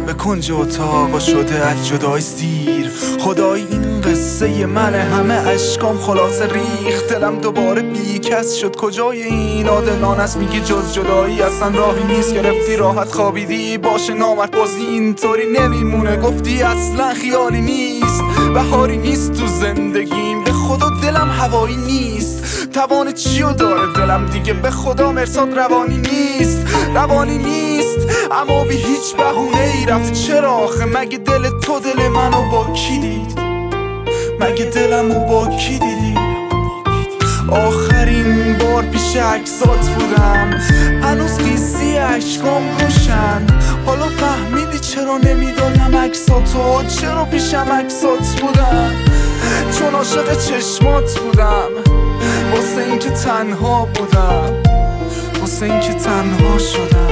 به کنج اتاق شده از جدای سیر. خدای این قصه من همه اشکام خلاصه ریخت. دلم دوباره بی کس شد کجای این عادلان است. میگی جز جدایی اصلا راهی نیست. گرفتی راحت خوابیدی باشه نامرد بازی اینطوری نمیمونه. گفتی اصلا خیالی نیست بهاری نیست تو زندگیم. به خدا دلم هوایی نیست. توان چیو داره دلم دیگه به خدا مرصاد روانی نیست. روانی نیست اما بی هیچ بهونه ای رفت. چرا آخه مگه دل تو دل منو با کی دید؟ مگه دلمو با کی دیدی؟ آخرین بار پیش عکسات بودم هنوز قیسی عشقام روشن. حالا فهمیدی چرا نمیدادم عکساتو؟ چرا پیشم عکسات بودم؟ چون عاشق چشمات بودم. واسه این که تنها بودم. واسه این که تنها شدم.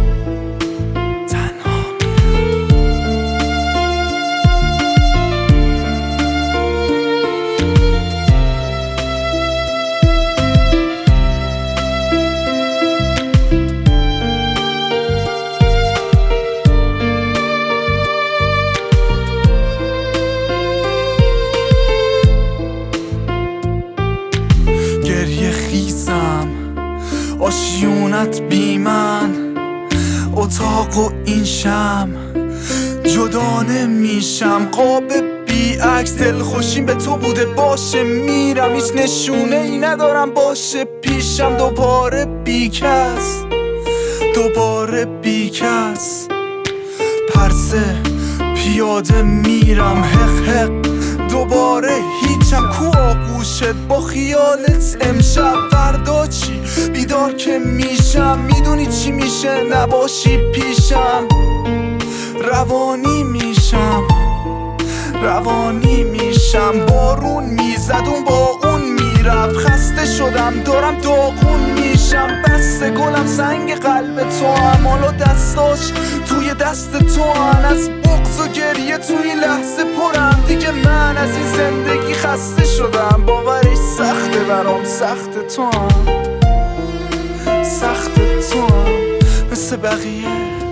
گریه خیزم آشیونت بی من. اتاق و این شم جدا نمیشم. قاب بی عکس دلخوشیم به تو بوده باشه میرم. هیچ نشونه ای ندارم باشه پیشم. دوباره بی کس دوباره بی کس. پرسه پیاده میرم حق حق دوباره هیچم. کو آغوشت با خیالت امشب فردا چی؟ بیدار که میشم میدونی چی میشه نباشی پیشم. روانی میشم روانی میشم. بارون میزد اون با اون میرفت. خسته شدم دارم داغون میشم. بسته گلم سنگ قلب تو هم. حالا دستاش توی دست تو هم. از بغض و گریه توی لحظه پرم. دیگه من از این زندگی خسته شدم. باورش سخته برام سخت تو هم. سخت تو هم مثل بقیه.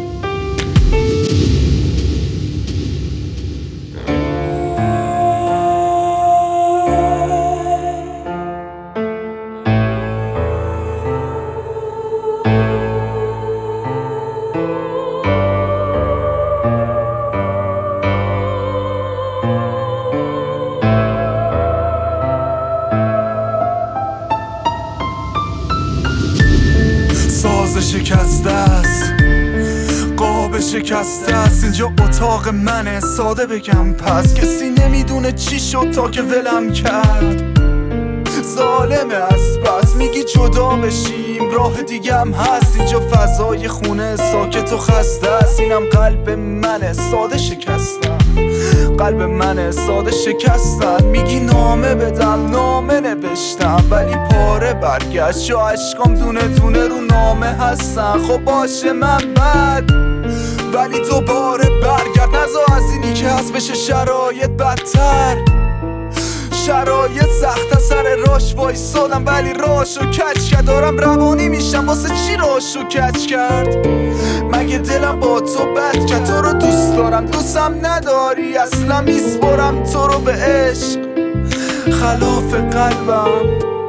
ساز شکسته است قاب شکسته است. اینجا اتاق منه ساده بگم پس. کسی نمیدونه چی شد تا که ولم کرد. ظالمه از پس میگی جدا بشیم راه دیگه هم هست. اینجا فضای خونه ساکت و خسته است. اینم قلب منه ساده شکستم. قلب منه ساده شکستن. میگی نامه بدم نامه نوشتم ولی پاره برگشت. جا عشقام دونه دونه رو نامه هستن. خب باشه من بد ولی دوباره برگرد. نزا از اینی که هست بشه شرایط بدتر. شرایط سخت سر راش وایسادم ولی راشو کج کرد. دارم روانی میشم واسه چی راشو کج کرد؟ مگه دلم با تو بد کرد؟ تو رو دوست دارم دوستم نداری اصلا. میسپرم تو رو به عشق خلاف قلبم.